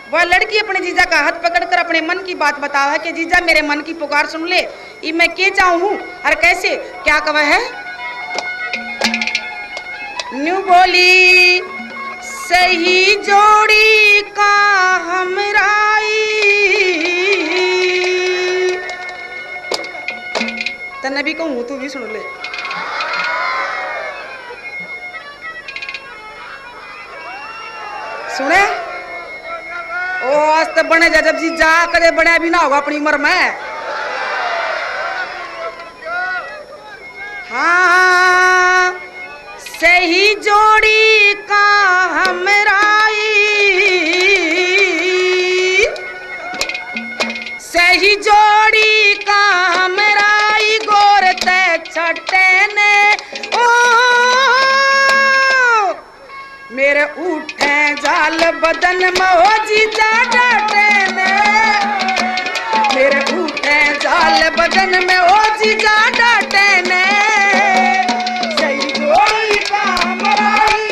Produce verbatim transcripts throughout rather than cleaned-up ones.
वह लड़की अपने जीजा का हाथ पकड़कर अपने मन की बात बतावा है कि जीजा मेरे मन की पुकार सुन ले, ये मैं के चाहूँ और कैसे क्या कह है। न्यू बोली सही जोड़ी का हमराई तन्ने भी कहूँ तू भी सुन ले। सुने ओ आज तो बने जा जब जी जा करे बने भी ना होगा अपनी उम्र में। हाँ सही जोड़ी का हमराई सही जोड़ी का हमराई गोर ते छटे ने ओ मेरे उठे जाल बदन में हो जीजा डाटे ने मेरे उठे जाल बदन में हो जीजा डाटे ने सही जोड़ी का हमराई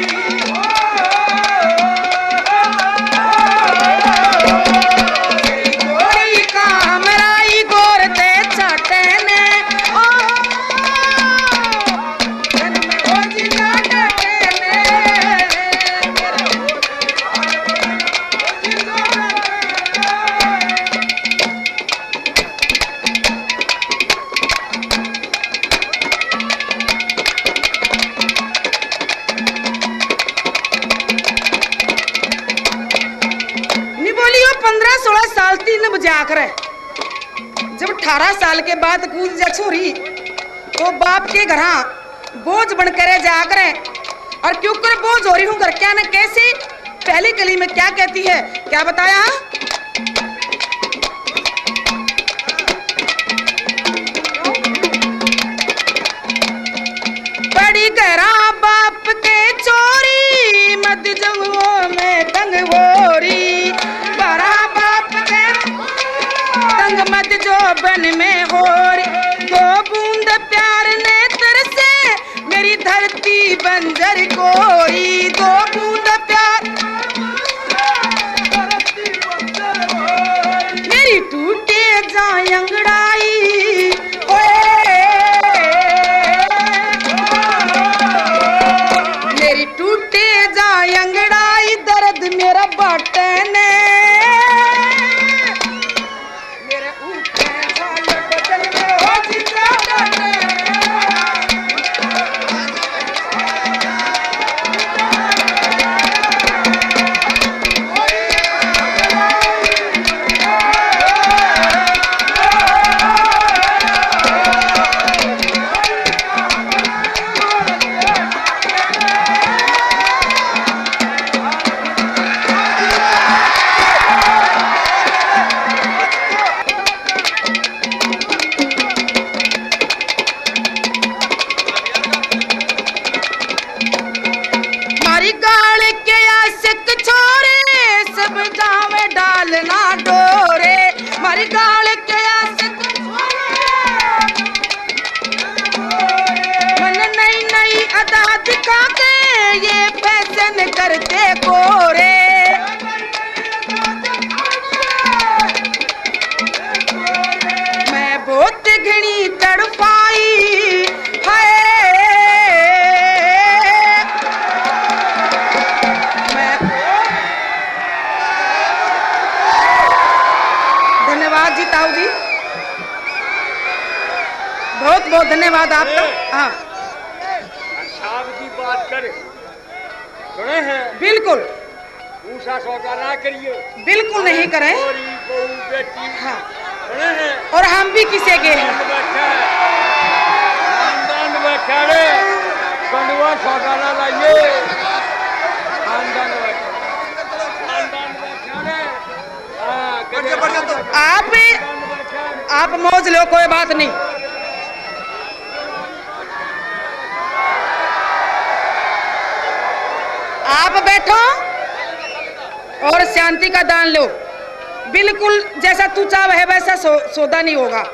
सही जोड़ी का हमराई गोर ते छटे ने ओ बदन में हो जीजा डाटे ने पंद्रह सोलह साल तीन बजे आकर जब अठारह साल के बाद कूद जा छोरी तो बाप के घर बोझ बनकर जाकर और क्यों कर बोझ हो रही हूँ घर क्या न कैसे पहली कली में क्या कहती है क्या बताया। बड़ी गहरा बाप के चोरी मत जंगों में टंगोरी बड़ा बाप के तंग मत जो बन में होरी दो बूंद प्यार ने तरसे मेरी धरती बंजर कोरी दो बूंद प्यार मेरी टूटे जाए अंगड़ाई मेरी टूटे जाए अंगड़ाई दर्द मेरा बाटे ने मेरे ऊपर जाए बदन में हो जीजा डाटे करते कोरे मैं बहुत घनी तड़पाई है मैं धन्यवाद जी ताऊ जी बहुत बहुत धन्यवाद आपका। हाँ की बात करे सुने हैं बिल्कुल ऊषा सौदा ना करिए बिल्कुल नहीं करें बेटी हाँ सुने हैं और हम भी किसे के हैं खानदान बैठा रे कंडुआ सौदा ना लाइए खानदान बैठा आप आप मौज लो कोई बात नहीं। आप बैठो और शांति का दान लो बिल्कुल जैसा तू चाह है वैसा सो, सौदा नहीं होगा।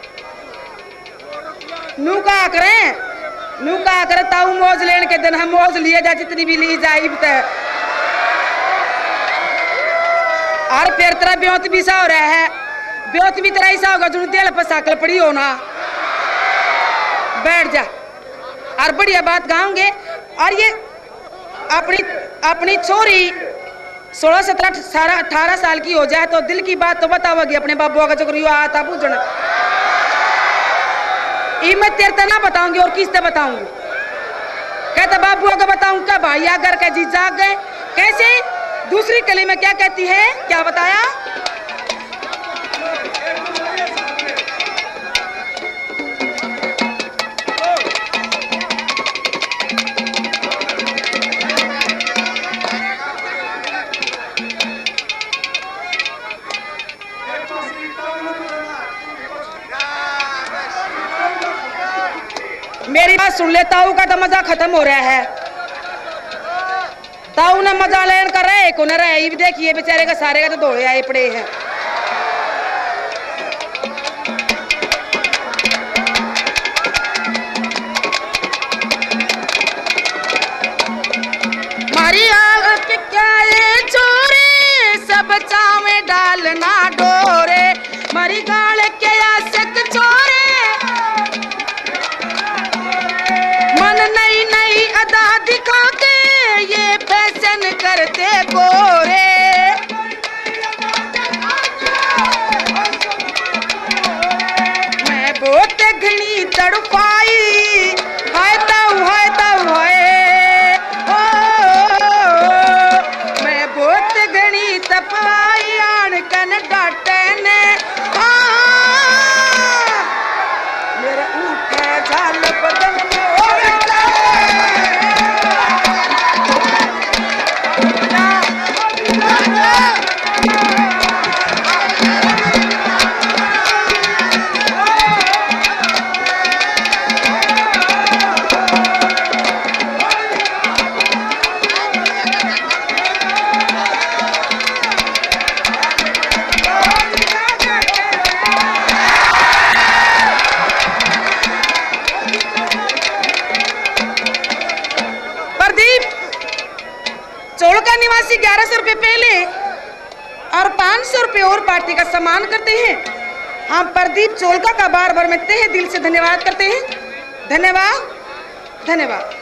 नू का करें नू का करे ताऊ मौज लेने के दिन हम मौज लिए जा जितनी भी ली जाए और फिर तेरा ब्योत भी सा हो रहा है, ब्योत भी तेरा ऐसा होगा जो दिल पर साकल पड़ी हो ना। बैठ जा और बढ़िया बात गाऊंगे। और ये अपनी अपनी छोरी सोलह सत्रह सारा अठारह साल की हो जाए तो दिल की बात तो बताओगी अपने बाबू का चक्र आता पूछना। ये मैं तेरे तना बताऊंगी और किससे बताऊंगी? कहता बाबू का बताऊं क्या भाई अगर का जी जाग गए कैसे? दूसरी कली में क्या कहती है, क्या बताया? मेरी बात सुन ले, ताऊ का तो मजा खत्म हो रहा है। ताऊ ने मजा लेन कर रहे को न रहे, ये देखिए बेचारे का सारे का तो दौड़े आए पड़े हैं। मारी आग के क्या ये चोरे सब चावे डालना डोरे, मारी गाल के आसक चोरे मन नई नई अदा दिखा के ये फैशन करते गोरे। मैं बहुत घनी तड़पाई हाय ताऊ हाय ताऊ हाय, मैं बहुत घनी तपवाई आन कन डाटे ने मेरा उठे झाल बदन में। निवासी ग्यारह सौ रुपए पहले और पाँच सौ रुपए और पार्टी का सम्मान करते हैं। हम प्रदीप चोलका का बार बार में तहे दिल से धन्यवाद करते हैं। धन्यवाद धन्यवाद।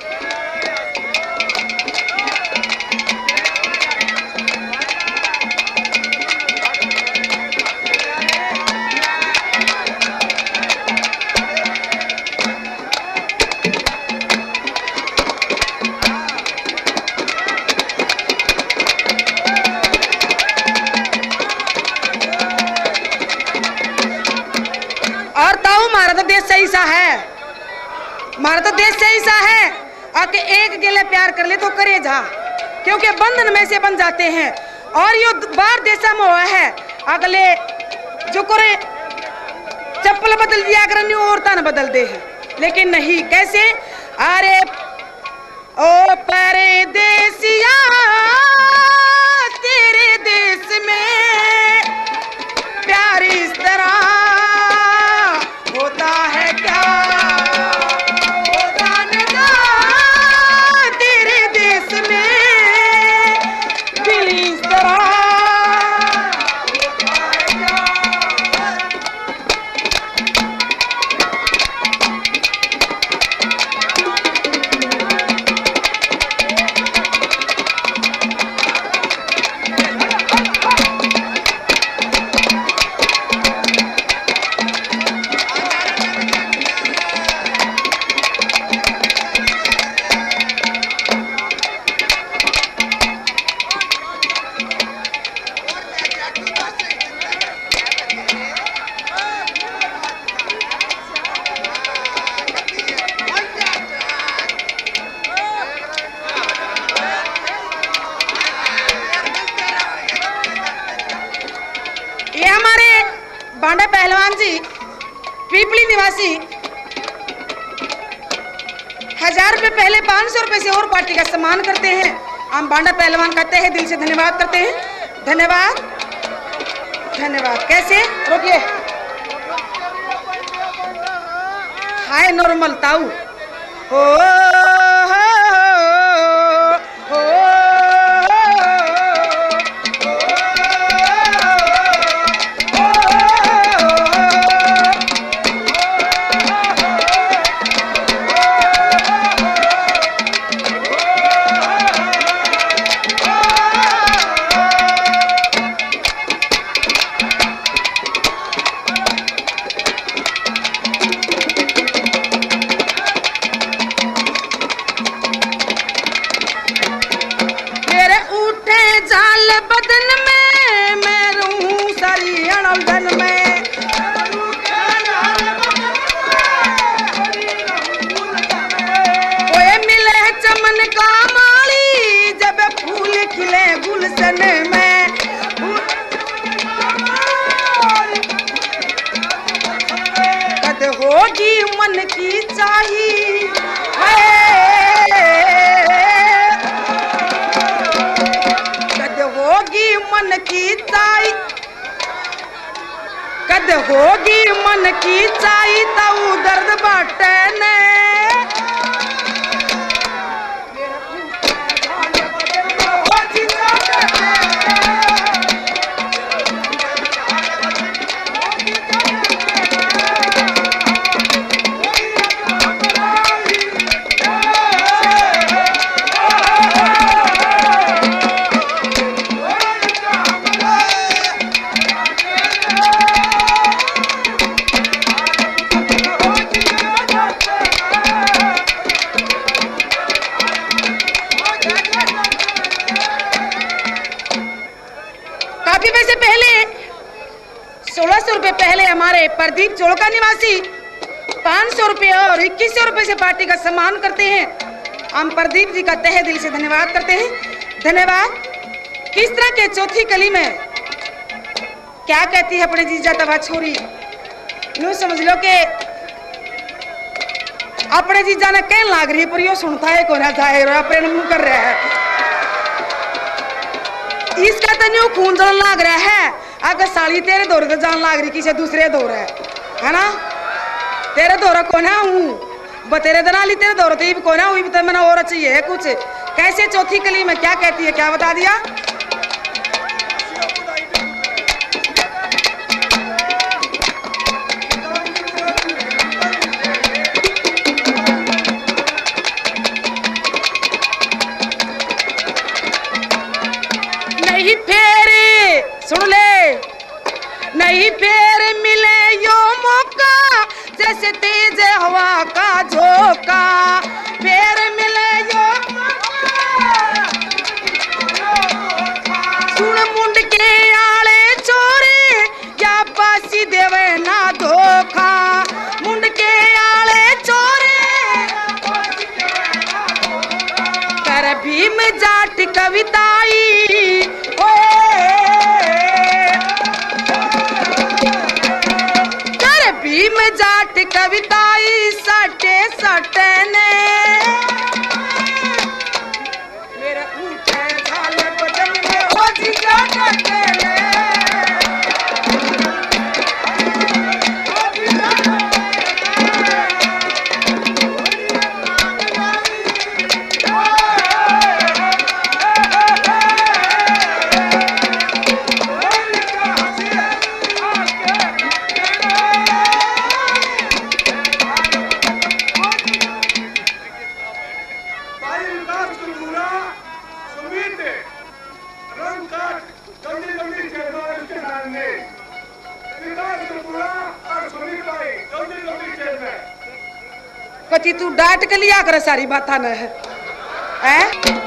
ऐसा है हमारा तो देश से ऐसा है आके एक गिले प्यार कर ले तो करे जा, क्योंकि बंधन में से बन जाते हैं। और यो बार देशा में हुआ है अगले जो करे चप्पल बदल दिया कर औरता न बदल दे है, लेकिन नहीं कैसे। अरे ओ परदेसिया तेरे देश में प्यार इस तरह होता है क्या, होता ना तेरे देश में दिल इस तरह होता है क्या। बांडा पहलवान जी पीपली निवासी हजार रुपए पहले पाँच सौ रुपए से और पार्टी का सम्मान करते हैं। हम बांडा पहलवान कहते हैं दिल से धन्यवाद करते हैं। धन्यवाद धन्यवाद। कैसे रोकिए हाय नॉर्मल ताऊ हो हो हो बदन में मैं रहूं सारी अड़न में। ओए मिले चमन का माली जब फूल खिले गुलशन में। कद होगी मन की चाही मन की चाई कद होगी मन की चाई ताऊ दर्द बाटे ने। सोलह सौ रुपए पहले हमारे प्रदीप चोड़का निवासी पाँच सौ रुपए और इक्कीस सौ रुपए से पार्टी का सम्मान करते हैं। हम प्रदीप जी का तहे दिल से धन्यवाद करते हैं। धन्यवाद। किस तरह के चौथी कली में क्या कहती है अपने जीजा तवा छोरी, यूं समझ लो कि अपने जीजा ने कहने लाग रही है पर यो सुनता है कौन है अपने मुंह कर रहा है। इसका तो न्यू खून जलन लाग रहा है। अगर साली तेरे दौरे तो जान लाग रही किसी दूसरे दौर है है ना। तेरे दौरा कौन है हूँ बतेरे दनाली तेरे दौरे तो ये भी कौन है हुई तो मैंने और चाहिए है कुछ। कैसे चौथी कली में क्या कहती है क्या बता दिया। नहीं फेरे सुन ले नहीं फेर मिले यो मौका जैसे तेज हवा का झोंका। फेर मिले यो मौका सुन मुंड के आले चोरे या पासी देवे ना धोखा। मुंड के आले चोरे कर भीम जाट कविताई भीम जाट कविताई सटे सटे ने। मेरे ऊंचे झाल बदन में हो जी जाटे ने। कति तू डांट के लिया कर सारी बात न है, है?